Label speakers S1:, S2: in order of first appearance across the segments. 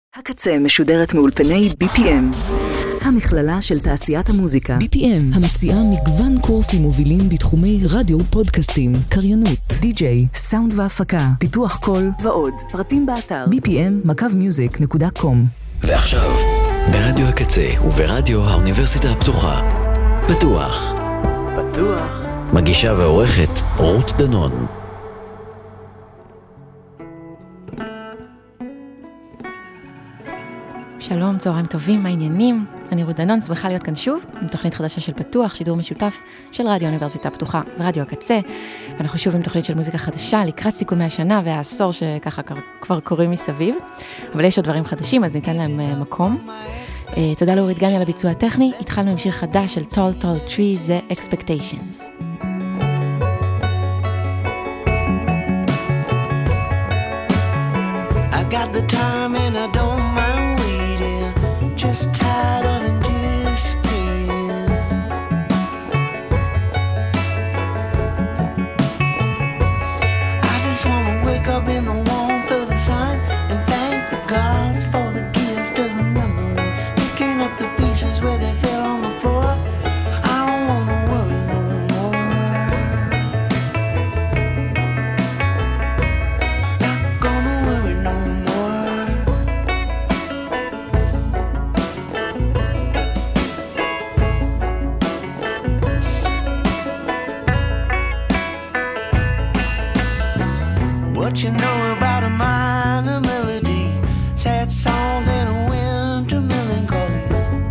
S1: הקצה משודרת מאולפני BPM, המכללה של תעשיית המוזיקה. BPM, המציעה מגוון קורסים מובילים בתחומי רדיו, פודקאסטים, קריינות, די-ג'יי, סאונד והפקה, פיתוח קול ועוד. פרטים באתר bpm.music.com.
S2: ועכשיו, ברדיו הקצה וברדיו האוניברסיטה הפתוחה, פתוח. מגישה ועורכת רות דנון.
S3: שלום, צהריים טובים, מה העניינים? אני רות דנון, שמחה להיות כאן שוב, עם תוכנית חדשה של פתוח, שידור משותף של רדיו האוניברסיטה הפתוחה ורדיו הקצה. ואנחנו שוב עם תוכנית של מוזיקה חדשה, לקראת סיכומי השנה והעשור שככה כבר קוראים מסביב. אבל יש עוד דברים חדשים, אז ניתן להם מקום. תודה לאורית גני על הביצוע הטכני. התחלנו עם שיר חדש של Tall Tall Tree, זה Expectations.
S4: I got the time and I don't mind waiting, just tired of anticipating. I just want to wake up in the warmth of the sun and thank the gods for the gift of another one, picking up the pieces where they fell on the floor. I don't want to worry no more. Not gonna worry no more. What you know about a minor melody, sad songs and a winter melancholy.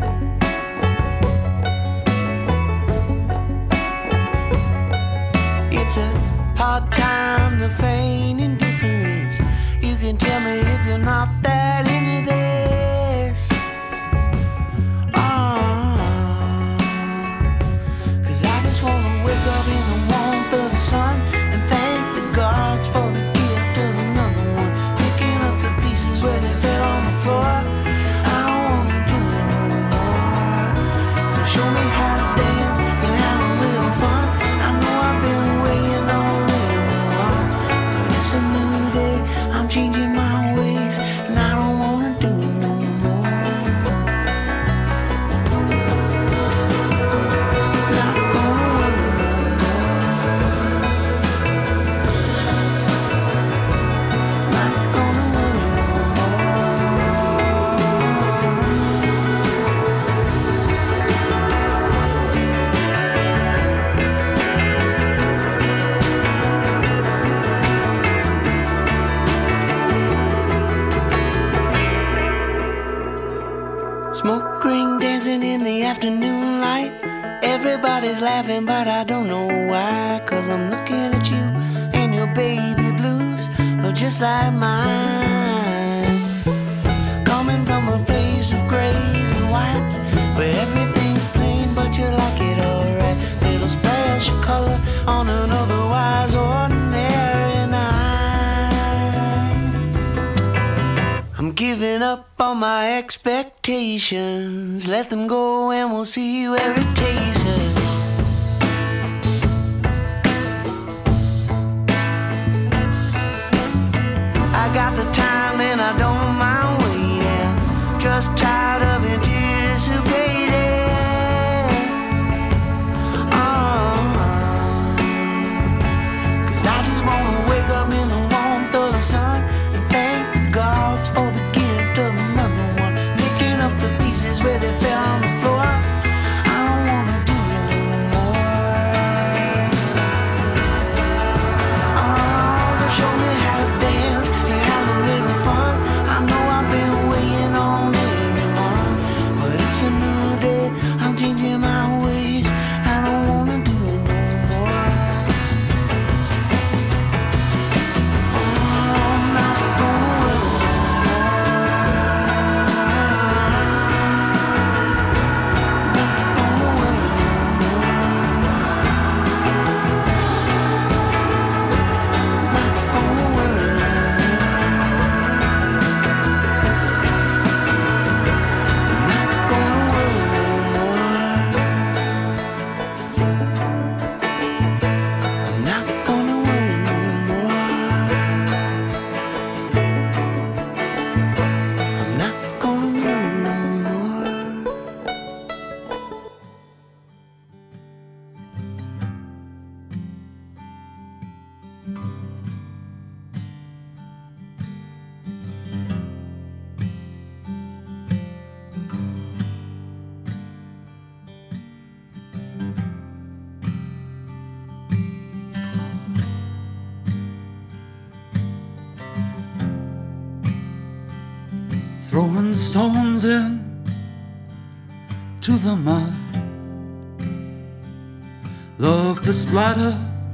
S4: It's a hard time to feign indifference. You can tell me if you're not that into this. Cause I just wanna wake up in the warmth of the sun and thank the gods for the gift of another one, picking up the pieces where they fell on the floor. I don't wanna do it no more. So show me how to dance and have a little fun. I know I've been waiting on it more, but it's a new day, I'm changing my ways, and I don't wanna do it no more. Not gonna worry no more. Not gonna worry no Smoke ring dancing in the afternoon light. Everybody's laughing, but I don't know why. Cause I'm looking at you and your baby blues are just like mine. Coming from a place of grays and whites, where everything's plain, but you like it alright. Little splash of color on an otherwise ordinary night. I'm giving up on my expectations. Let them go and we'll see where it takes us. I got the time and I don't mind waiting, just tired of anticipating. Cause I just wanna wake up in the warmth of the sun and thank the gods for the gift of another one, picking up the pieces where they fell on the floor. I don't wanna do it anymore. So show me how to dance and have a little fun.
S5: throwing stones in to the mud. Love the splatter,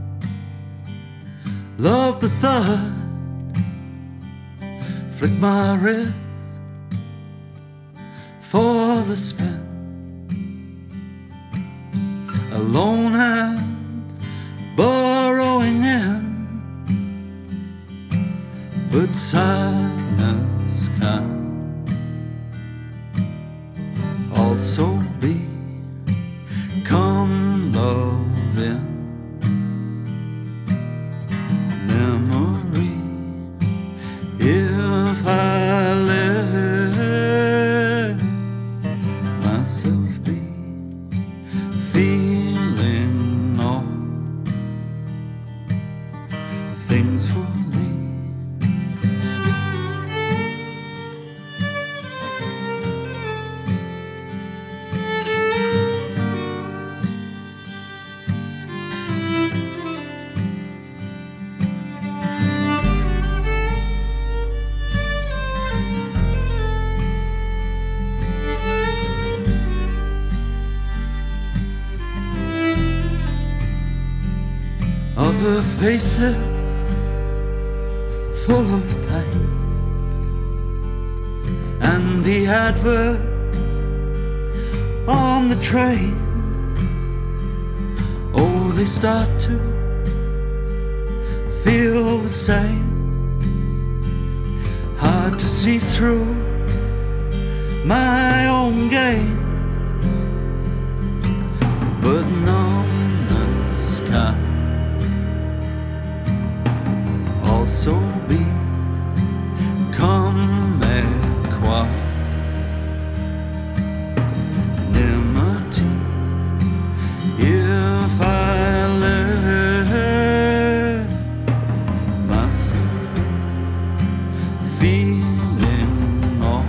S5: love the thud. Flick my wrist for the spin. Alone and burrowing in, but sadness can also become love in memory. If I let myself be feeling all things fully. Other faces full of pain, and the adverts on the train, oh, they start to feel the same. Hard to see through my own game, but numbness can also become equanimity. If I let myself be feeling all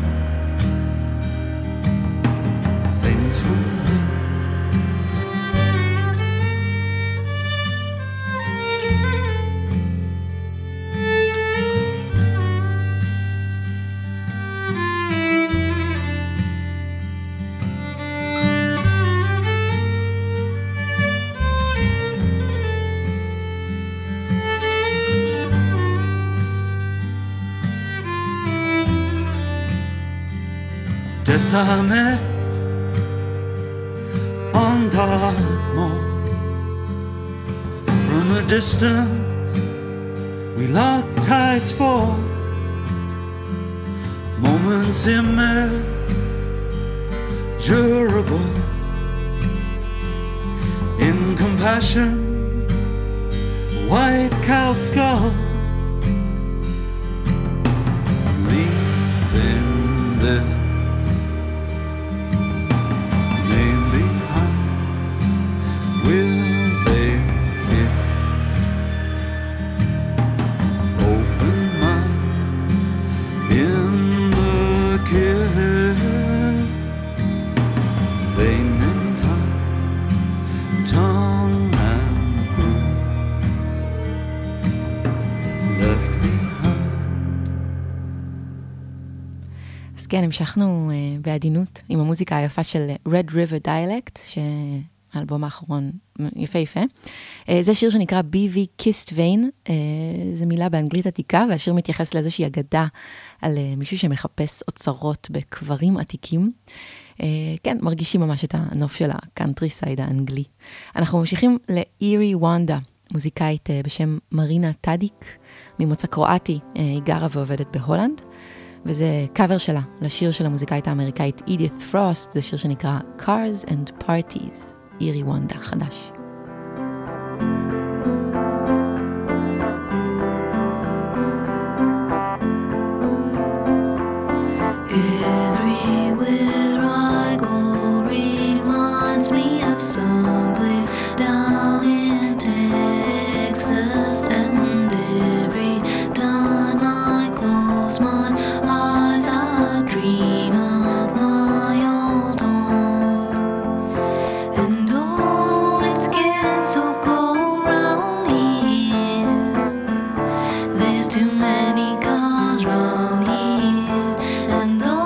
S5: things fully. Death I met on Dartmoor. From a distance we locked eyes for moments immeasurable. In compassion, white cow skull, leaving there
S3: כן, המשכנו בעדינות עם המוזיקה היפה של Red River Dialect, שהאלבום האחרון יפה יפה. זה שיר שנקרא BV Kissed Vein, זה מילה באנגלית עתיקה, והשיר מתייחס לאיזושהי אגדה על מישהו שמחפש אוצרות בקברים עתיקים. כן, מרגישים ממש את הנוף של הקאנטרי סייד האנגלי. אנחנו ממשיכים לאירי וונדה, מוזיקאית בשם מרינה טאדיק, ממוצא קרואטי, היא גרה ועובדת בהולנד. וזה קאבר שלה, לשיר של המוזיקאית האמריקאית אדית פרוסט, זה שיר שנקרא Cars and Parties, אירי וונדה חדש.
S6: Everywhere I go reminds me of someplace down in Texas, and every time I close my eyes I dream of my old home. And oh, it's getting so cold round here, there's too many cars round here, and though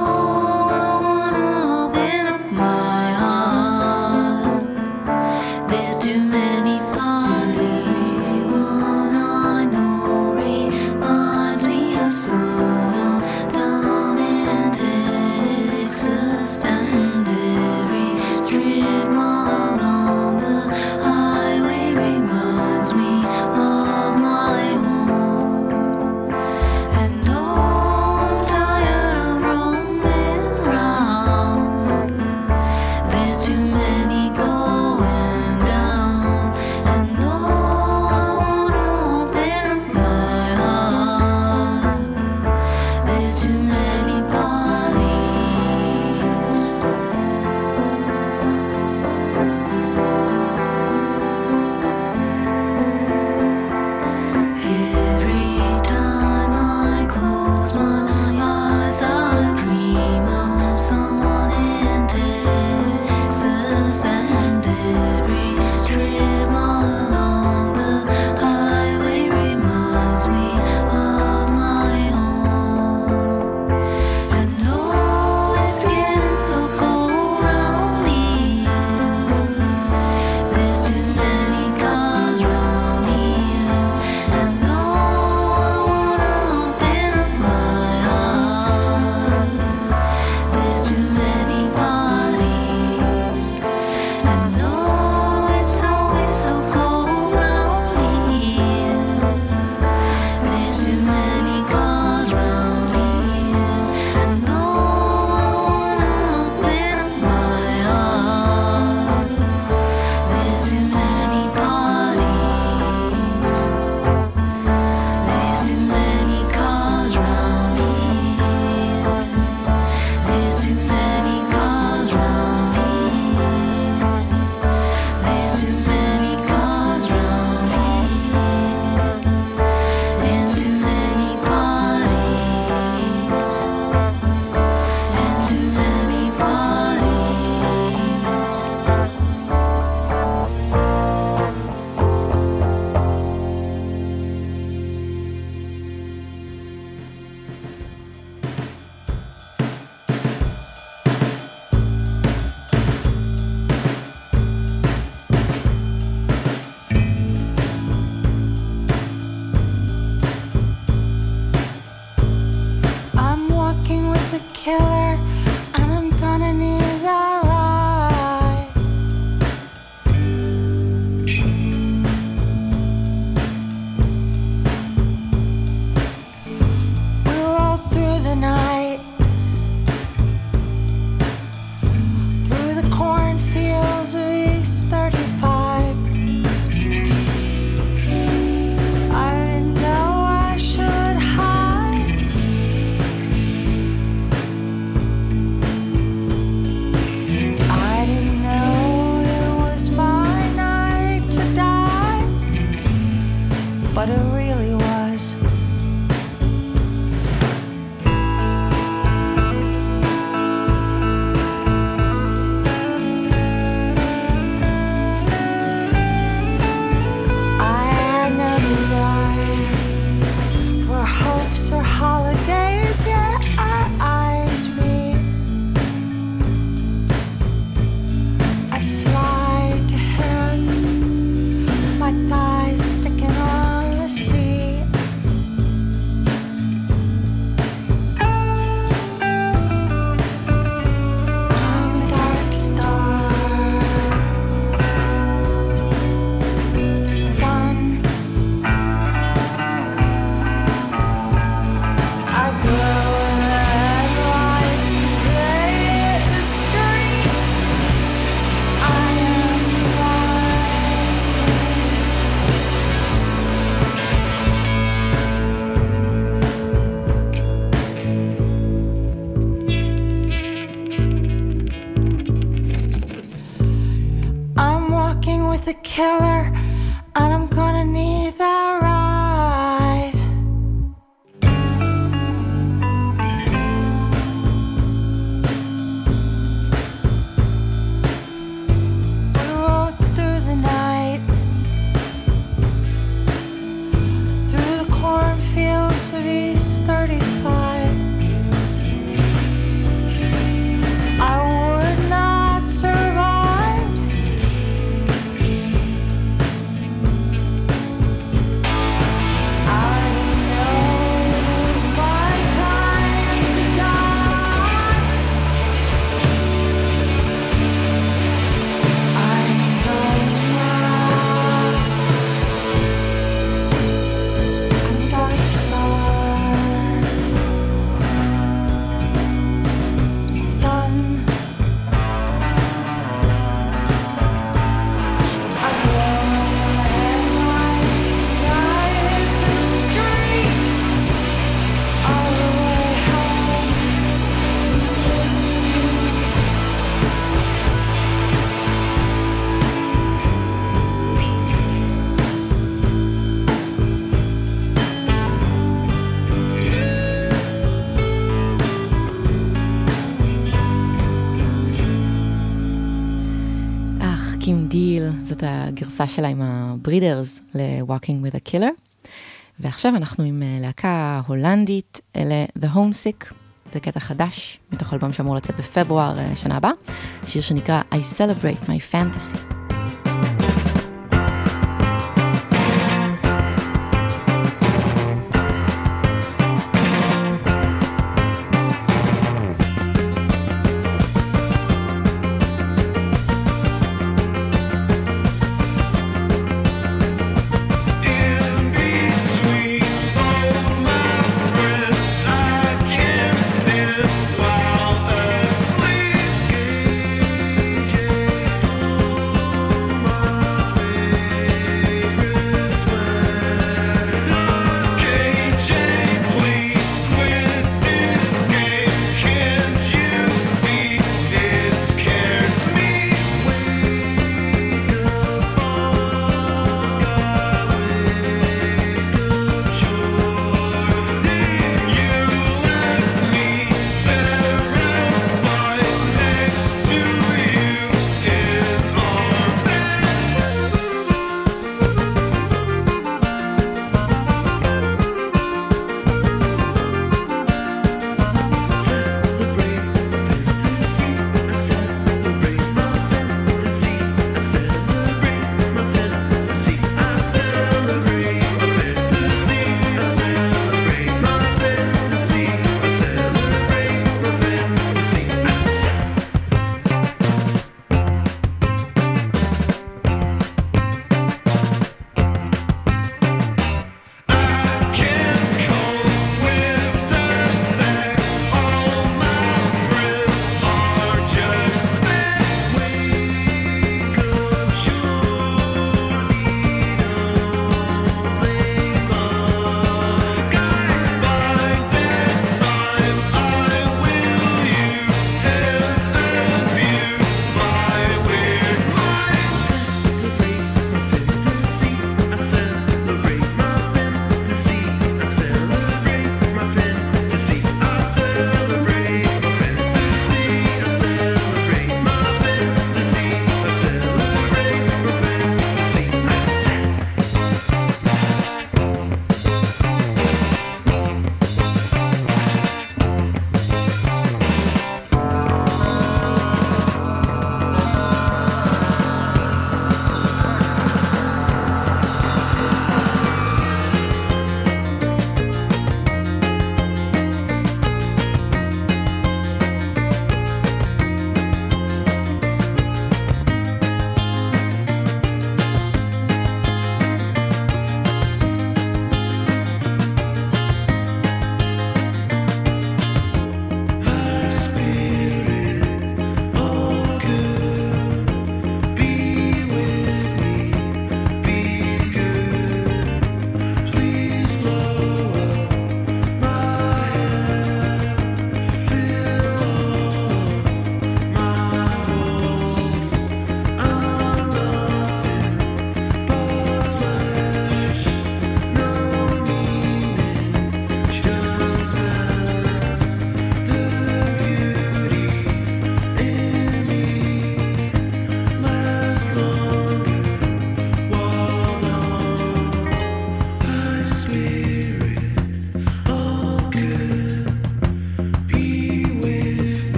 S6: the killer, and I'm gonna need that ride. We rode through the night, through the cornfields of East 35. I would not survive. I know it was my time to die. I'm going out. I'm dark star. Done. I blow my headlights as I hit the street. All the way home, you kiss me.
S3: קים דיל, זאת הגרסה שלה עם הברידרס ל-Walking with a Killer. ועכשיו אנחנו עם להקה הולנדית, אלה The Homesick, זה קטע חדש, מתוך אלבום שאמור לצאת בפברואר שנה הבאה, שיר שנקרא I Celebrate My Fantasy.
S7: While asleep,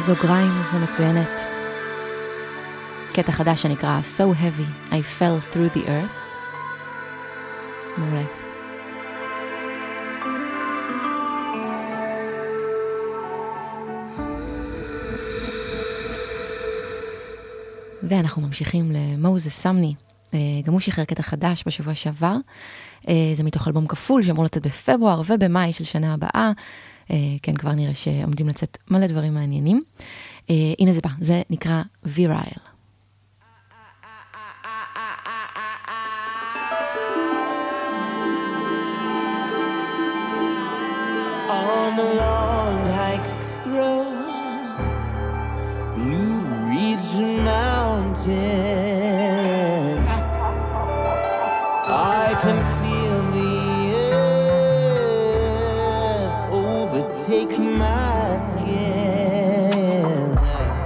S3: זו גריימס המצוינת. קטע חדש שנקרא So Heavy, I Fell Through the Earth. מעולה. ואנחנו ממשיכים למוזס סמני. גם הוא שחרר קטע חדש בשבוע שעבר. זה מתוך אלבום כפול שאמור לצאת בפברואר ובמאי של שנה הבאה. כן, כבר נראה שעומדים לצאת מלא דברים מעניינים. הנה זה בא, זה נקרא וירייל.
S4: On a long hike through Blue Ridge Mountains, I can feel the earth overtake my skin,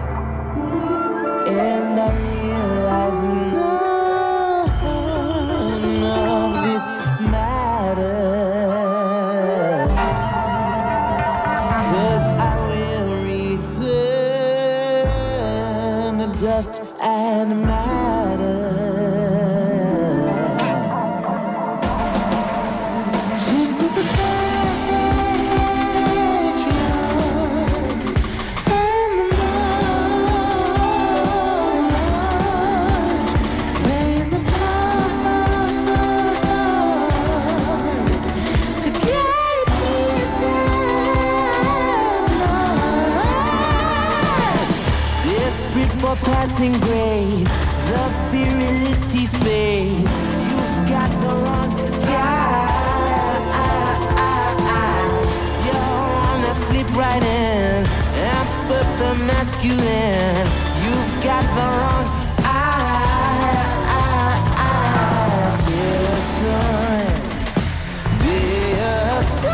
S4: and I realize none of this matters, 'cause I will return to dust and matter. Just with the patriots and the knowledge, playing the part, the gatekeepers night. Desperate for passing grades, the virility fades. You've got the wrong guy. You wanna slip right in and put the masculine. You've got the wrong dear son, dear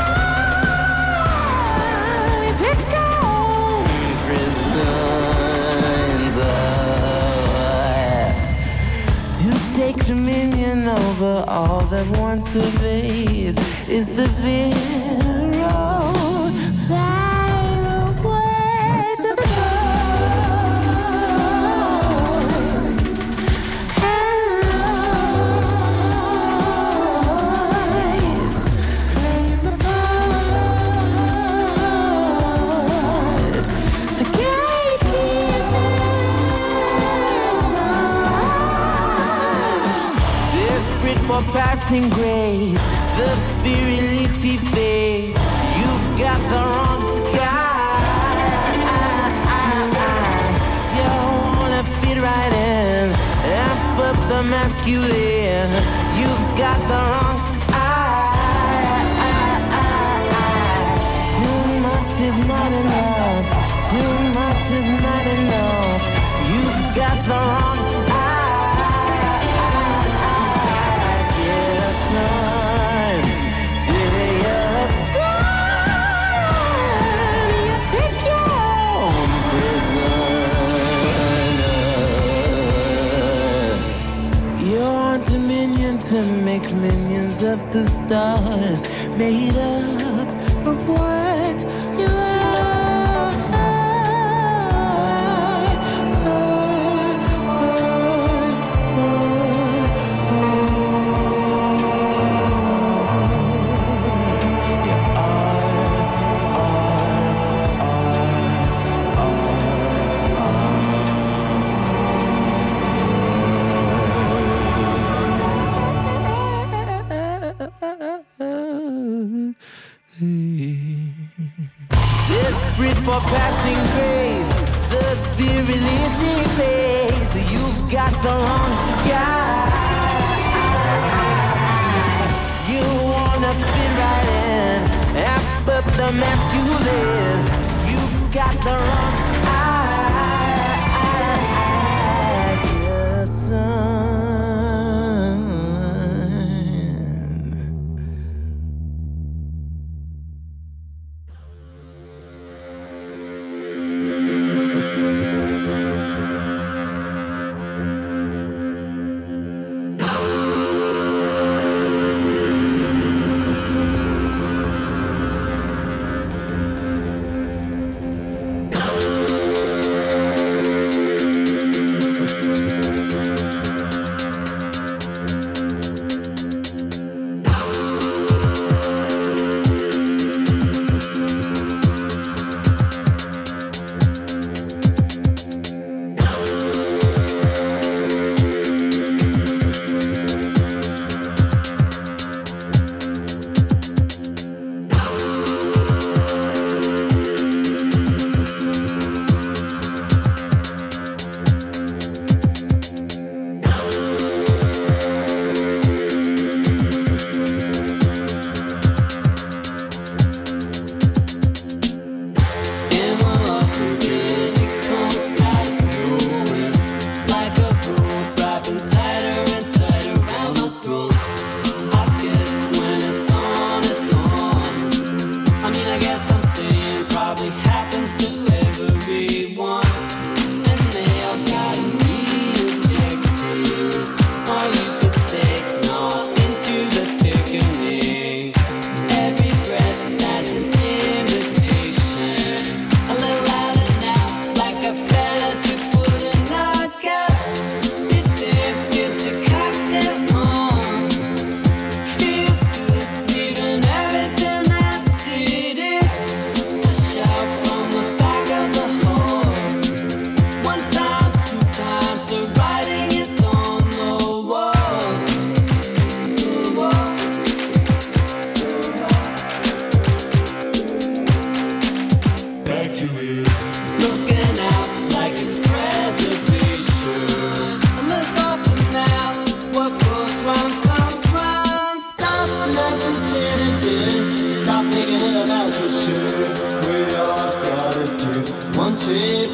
S4: son, pick on prisons to take dominion over all that one surveys is the virile way to the ghost and the noise, playing the part, the gatekeepers night. Desperate for passing grades, the virility fades. You've got the wrong guy. You wanna fit right in and put the masculine. You've got the wrong Too much is not enough. Too much is not enough. You've got the wrong dear son, dear son, you pick your own prisoner. You're on dominion to make minions of the stars, made up of what you are. Desperate for passing grades, the virility fades. You've got the wrong guy. You wanna fit right in and put the masculine. You've got the wrong dear son.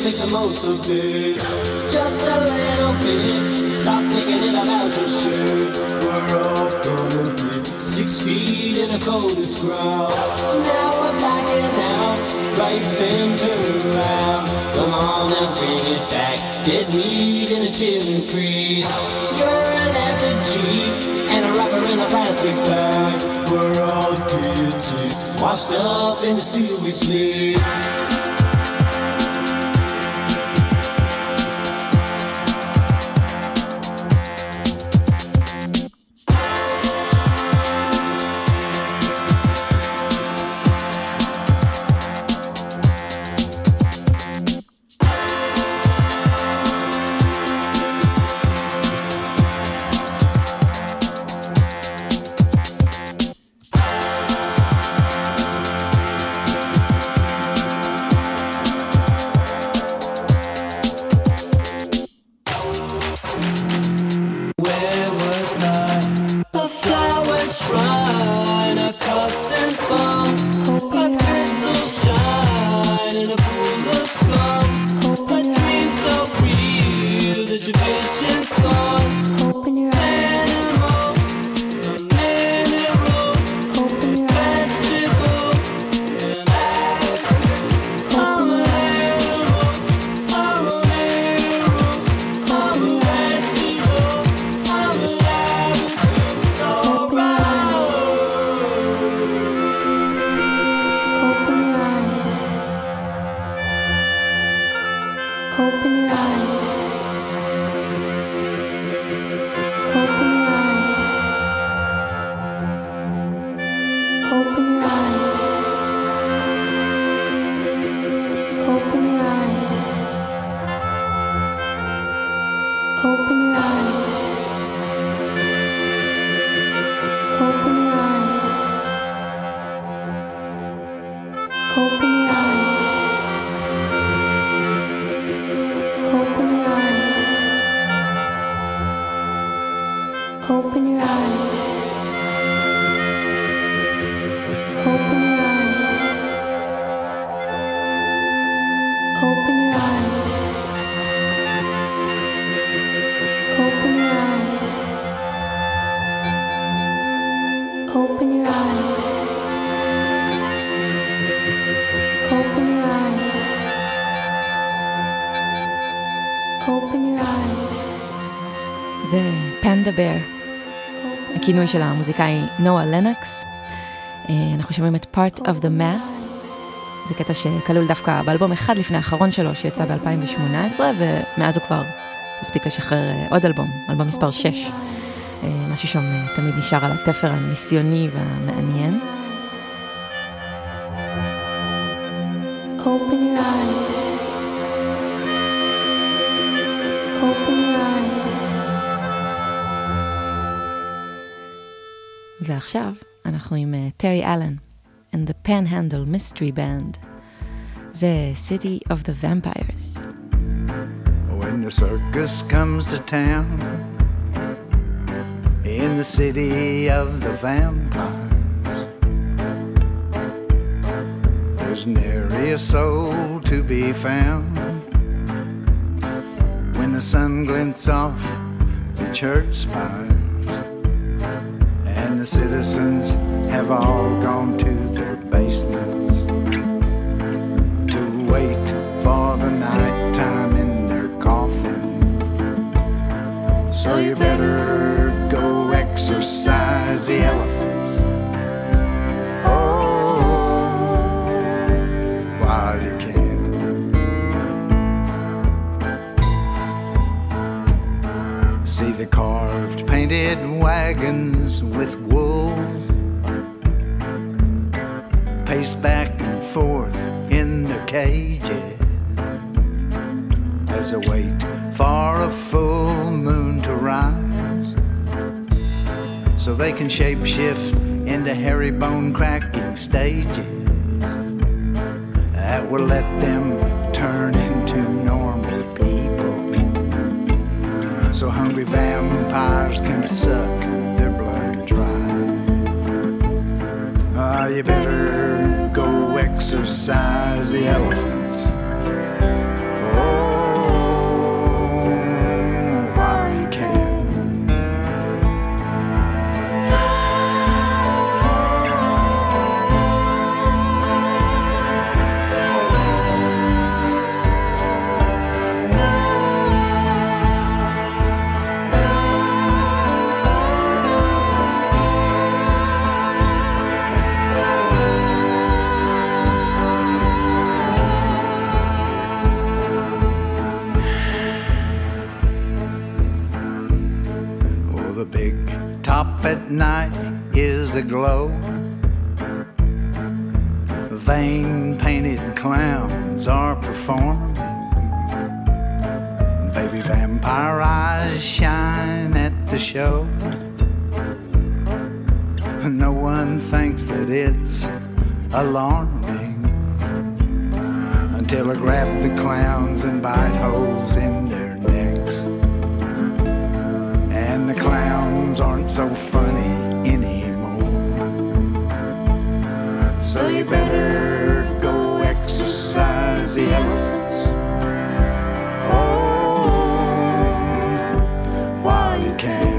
S7: make the most of it. Just a little bit. Stop thinking it about your shit. We're all gonna be 6 feet in the coldest ground. Now we're backing out. Right then turn around. Come on and bring it back. Dead meat in a chilling freeze. You're an effigy and a rapper in a plastic bag. We're all deities, washed up in the sea we sleep.
S3: זה פנדה בר, הכינוי של המוזיקאי נועה לנוקס. אנחנו שומעים את Part of the Math. זה קטע שכלול דווקא באלבום אחד לפני האחרון שלו שיצא ב-2018, ומאז הוא כבר הספיק לשחרר עוד אלבום, אלבום מספר 6. משהו שם תמיד נשאר על התפר הניסיוני והמעניין.
S6: Open your eyes. Open your eyes.
S3: ועכשיו אנחנו עם טרי אלן and the Panhandle Mystery Band. זה City of the Vampires.
S8: When the circus comes to town, in the city of the vampires, there's nary a soul to be found. When the sun glints off the church spires, and the citizens have all gone to their basements to wait for the night time in their coffin. So you better go exercise the elephants, oh, while you can. See the carved painted wagons with wolves pace back and forth in their cages as they wait for a full moon to rise, so they can shapeshift into hairy bone cracking stages that will let them turn into normal people, so hungry vampires can suck their blood dry. You better go exercise the elephants, oh, top at night is aglow. Vein-painted clowns are performing. Baby vampire eyes shine at the show. No one thinks that it's alarming until I grab the clowns and bite holes in their necks. And the clowns aren't so funny anymore. So you better go exercise the elephants. Oh, while you can.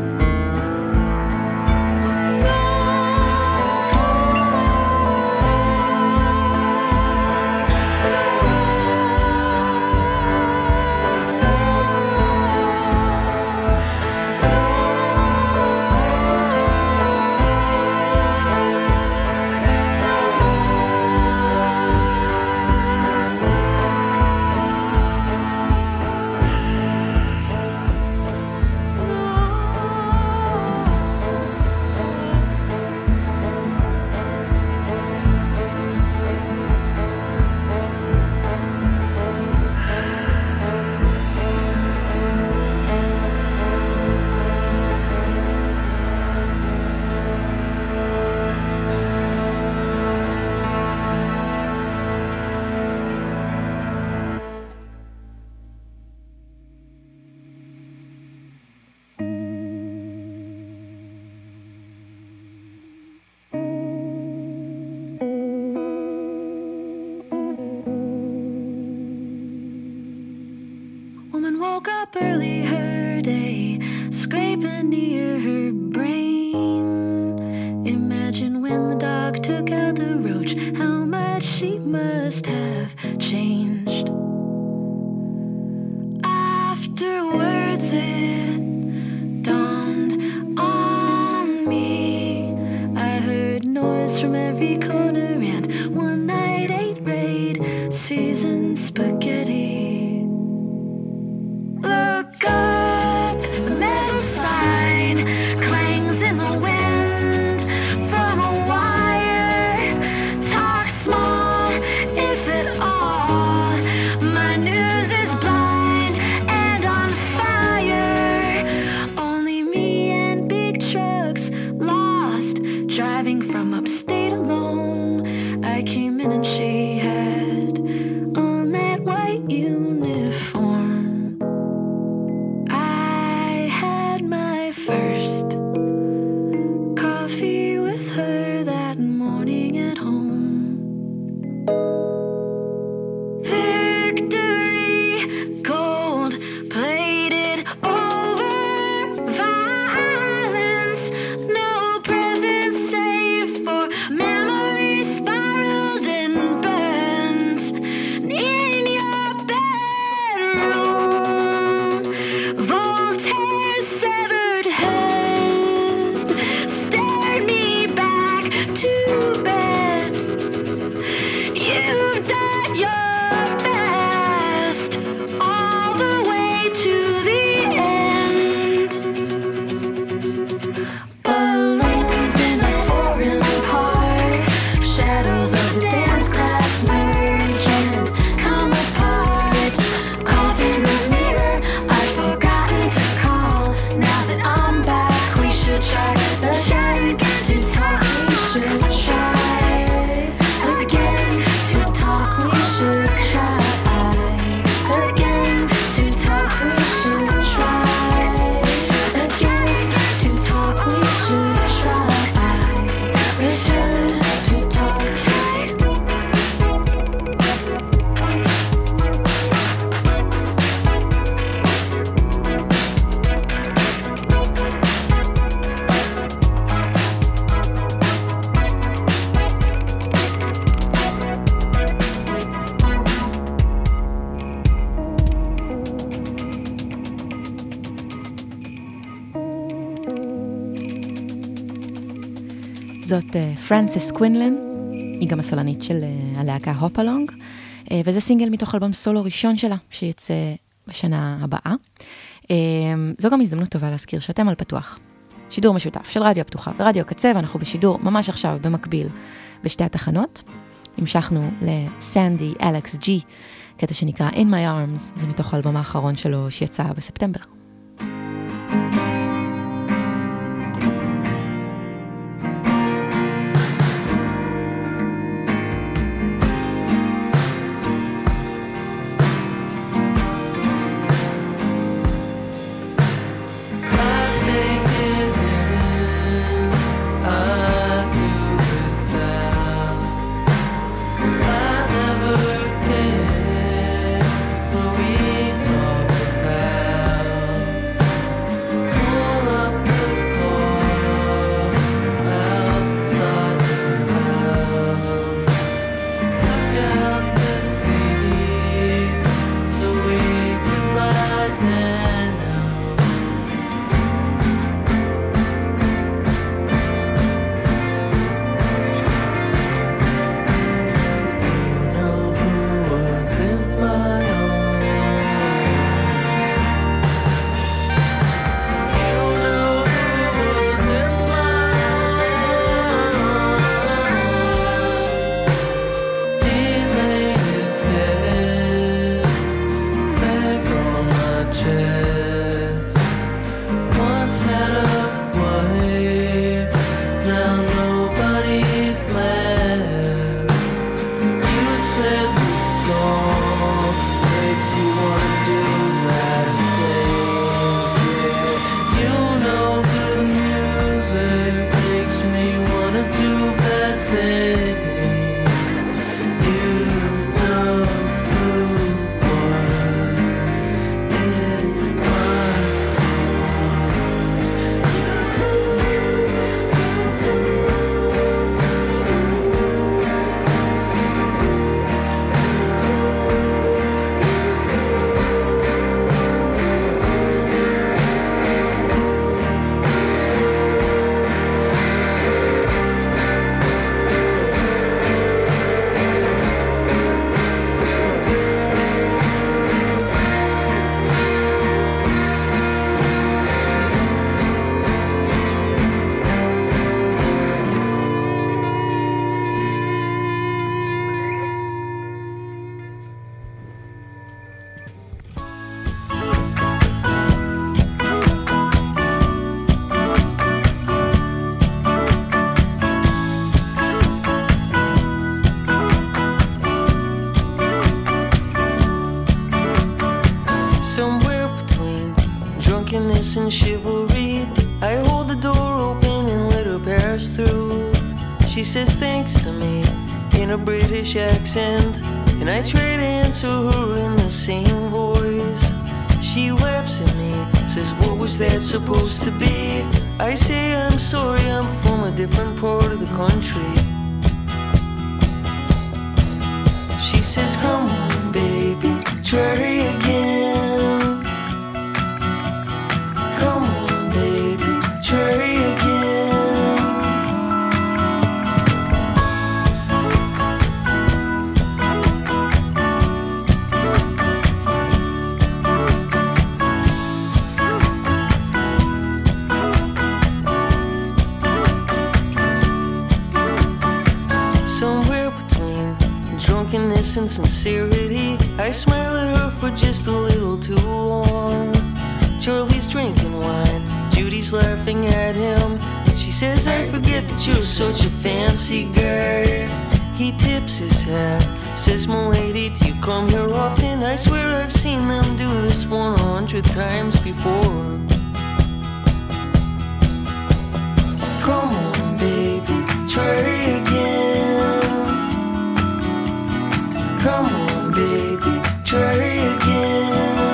S3: זאת פרנסיס קווינלן, היא גם הסולנית של הלהקה הופלונג, וזה סינגל מתוך אלבום סולו ראשון שלה, שיצא בשנה הבאה. זו גם הזדמנות טובה להזכיר שאתם על פתוח, שידור משותף של רדיו הפתוחה ורדיו הקצה, ואנחנו בשידור ממש עכשיו במקביל בשתי התחנות. המשכנו לסנדי אלכס ג'י, קטע שנקרא In My Arms, זה מתוך האלבום האחרון שלו שיצא בספטמבר.
S9: And chivalry, I hold the door open and let her pass through. She says thanks to me in a British accent, and I try to answer her in the same voice. She laughs at me, says what was that supposed to be? I say I'm sorry, I'm from a different part of the country. She says come on baby, try again. Come on, baby, try again. Somewhere between drunkenness and sincerity, I smile at her for just a little too long. Charlie's drinking wine, Judy's laughing at him. She says, I forget that you're such a fancy guy. He tips his hat, says, "Milady, do you come here often?" I swear I've seen them do this 100 times before. Come on, baby, try again. Come on, baby, try again.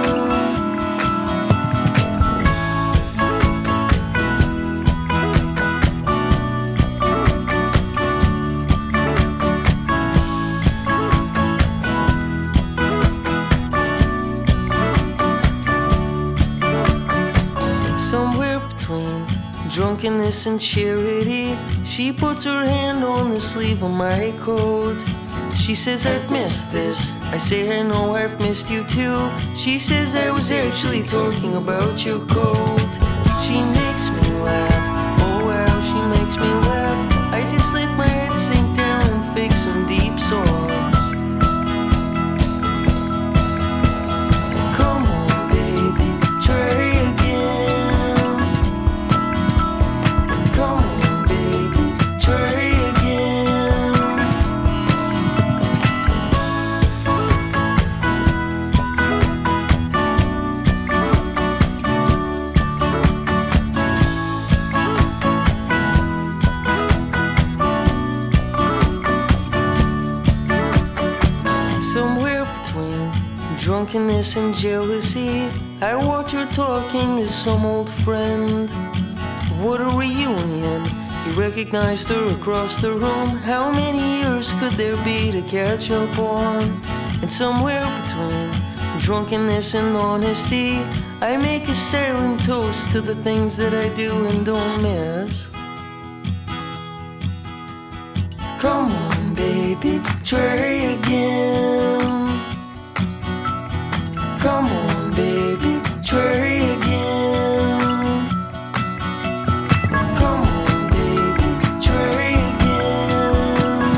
S9: Drunkenness and charity, she puts her hand on the sleeve of my coat. She says, I've missed this. I say, I know I've missed you too. She says, I was actually talking about your coat. She makes me laugh, drunkenness and jealousy. I watch her talking to some old friend. What a reunion. He recognized her across the room. How many years could there be to catch up on? And somewhere between drunkenness and honesty, I make a silent toast to the things that I do and don't miss. Come on, baby, try again. Come on, baby, try again. Come on, baby, try again.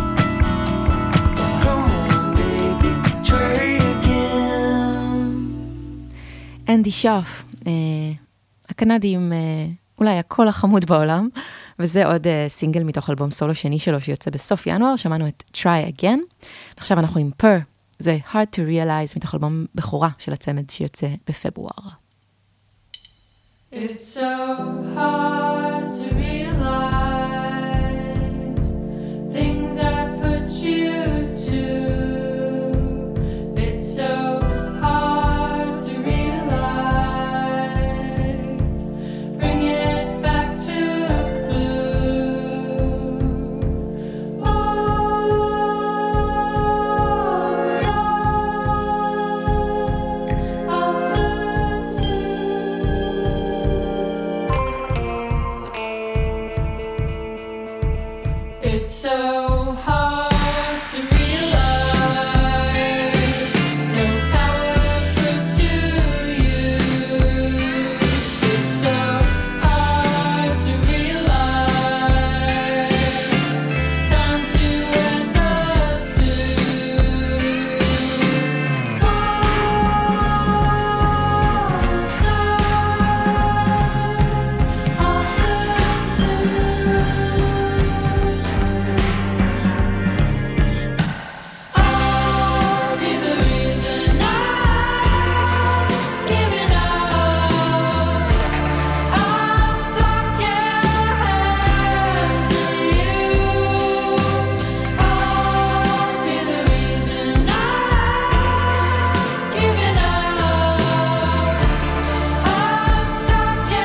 S9: Come on, baby, try again.
S3: אנדי שוף, הקנדי עם אולי הקול החמוד בעולם, וזה עוד סינגל מתוך אלבום סולו שני שלו שיוצא בסוף ינואר, שמענו את Try Again, ועכשיו אנחנו עם Per, זה Hard to Realize מתוך אלבום בכורה של הצמד שיוצא בפברואר.
S6: It's so hard to realize things I put you to. It's so hard to realize. Bring it back to blue. What's lost, I'll turn to. It's so hard to realize no power put to use. It's so hard to realize time to weather soon. What's lost, I'll turn to. I'll be the reason I'm giving up. I'll talk to you. I'll be the reason I'm giving up. I'll talk to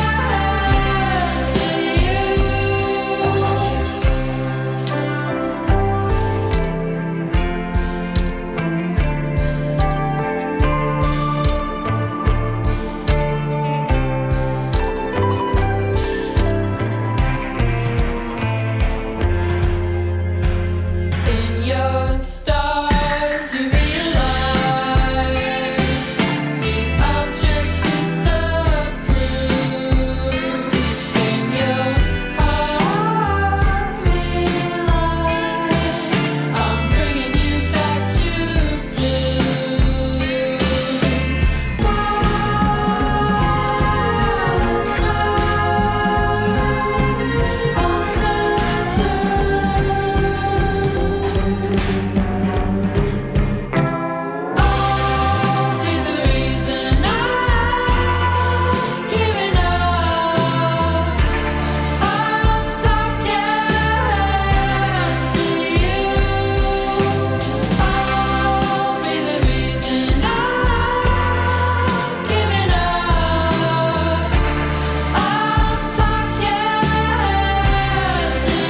S6: in your stars you realize the object is the proof. In your heart realize I'm bringing you back to blue. What's lost, I'll turn to. I'll be the reason I'm giving up. I'm talking to you. I'll be the reason I'm giving up. I'm talking to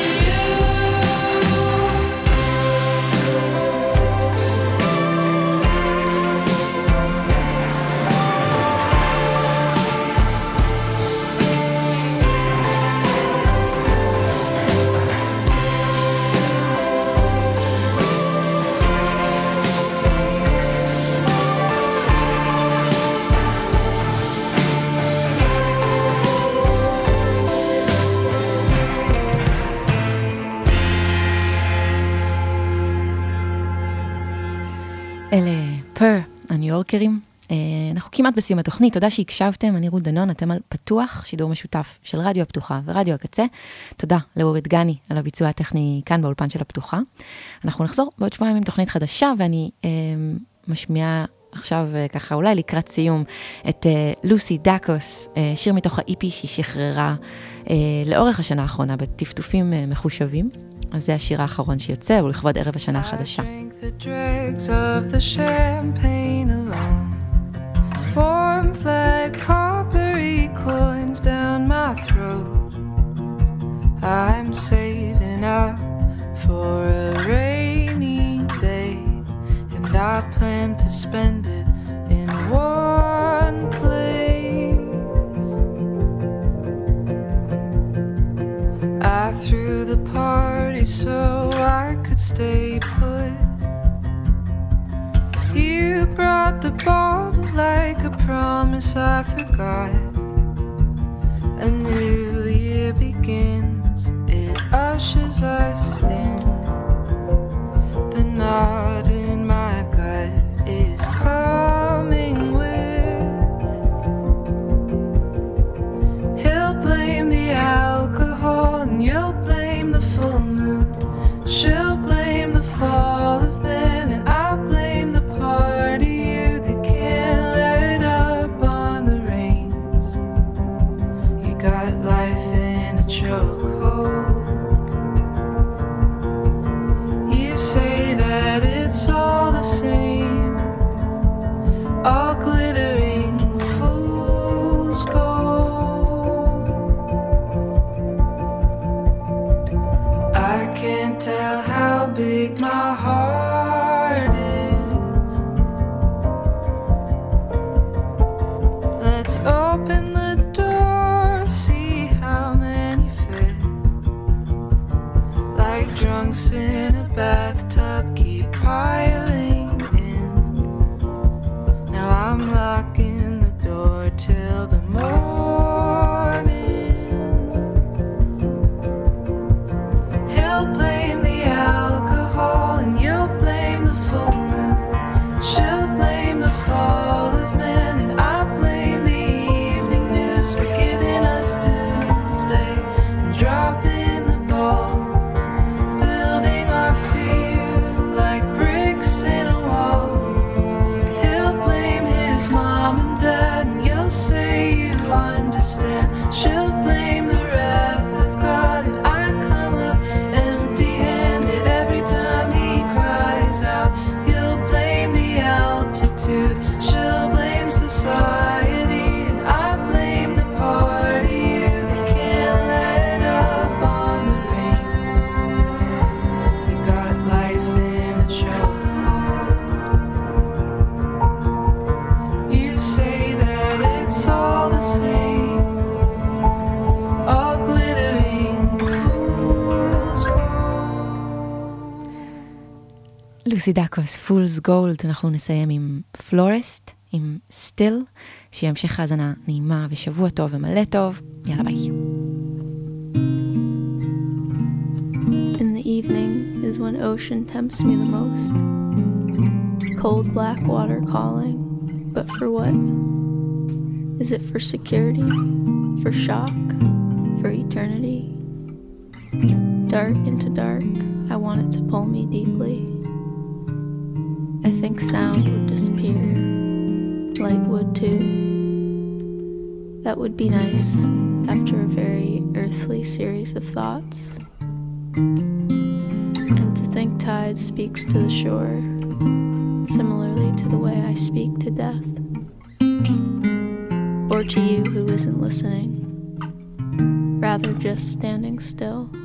S3: אלה פר, הניו יורקרים. אנחנו כמעט בסיום התוכנית, תודה שהקשבתם, אני רות דנון, אתם על פתוח, שידור משותף של רדיו הפתוחה ורדיו הקצה. תודה לאורית גני על הביצוע הטכני כאן באולפן של הפתוחה. אנחנו נחזור בעוד שבועיים עם תוכנית חדשה, ואני משמיעה עכשיו ככה אולי לקראת סיום את לוסי דאקוס, שיר מתוך ה-EP שהיא שחררה לאורך השנה האחרונה בטפטופים מחושבים. אז זה השיר האחרון שיוצא, ולכבוד ערב השנה החדשה.
S6: Warm flat coppery coins down my throat. I'm saving up for a rainy day, and I plan to spend it in one place. I threw the party so I could stay put. You brought the bottle like a promise I forgot. A new year begins, it ushers us in. The knot in my gut is coming with. He'll blame the alcohol and you'll blame the full moon. She'll blame the fall of man and I'll blame the part of you that can't let up on the reins. You got life in a chokehold. You say that it's all the same, all glittering fool's gold. I can't tell how big my heart is. Let's open the door, see how many fit. Like drunks in a bathtub, keep piling in. Now I'm locking the door till the morning. He'll blame the alcohol and you'll blame the full moon. She'll blame the fall of man and I'll blame the evening news for giving us doomsday and dropping the ball. Building our fear like bricks in a wall. He'll blame his mom and dad and you'll say you understand. She'll blame the wrath of God and I come up empty-handed every time he cries out. He'll blame the altitude, she'll blame society, and I blame the part of you that can't let up on the reins. You got life in a chokehold. You say that it's all the same, all glittering fool's gold.
S3: לוסי דקוס, פולס גולד. אנחנו נסיים עם פלורסט, עם סטיל, שיהיה המשך האזנה נעימה ושבוע טוב ומלא טוב. יאללה ביי.
S10: In the evening is when ocean tempts me the most. Cold black water calling, but for what? Is it for security? For shock? For eternity? Dark into dark, I want it to pull me deeply. I think sound would disappear, light would too. That would be nice after a very earthly series of thoughts. And to think tide speaks to the shore, similarly to the way I speak to death. Or to you who isn't listening, rather just standing still.